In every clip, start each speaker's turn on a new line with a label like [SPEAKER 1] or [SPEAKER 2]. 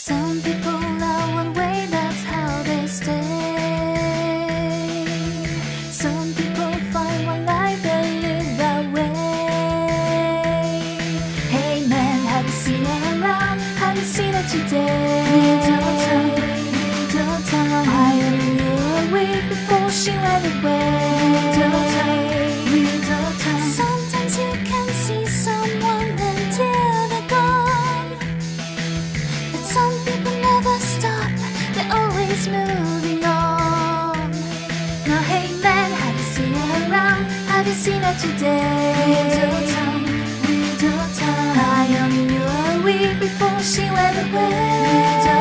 [SPEAKER 1] Some people are one way, that's how they stay. Some people find one life, they live that way. Hey man, have you seen her around? Have you seen her today? I only knew her a week before she went away. Sometimes you can see someone until they're gone, but some people never stop, they're always moving on. Now hey man, have you seen her around? Have you seen her today? I only knew her a week before she went away.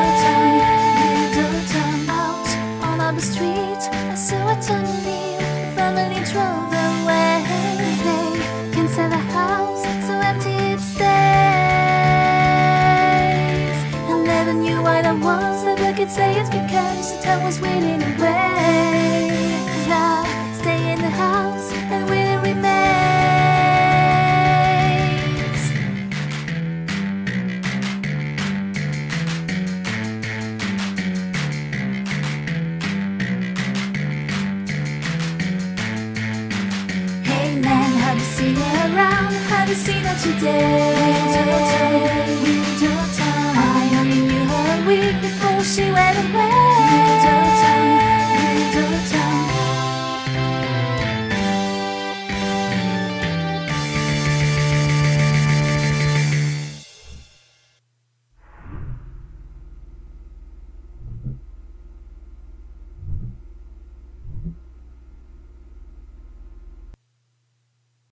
[SPEAKER 1] Out on the street, I saw her turn and leave, the family drove away. They can sell the house, so empty it stays. I never knew why that was, the book could say it's because the time was waiting away. Now, stay in the house and will it remains. Hey man, have you seen her around? Have you seen her today?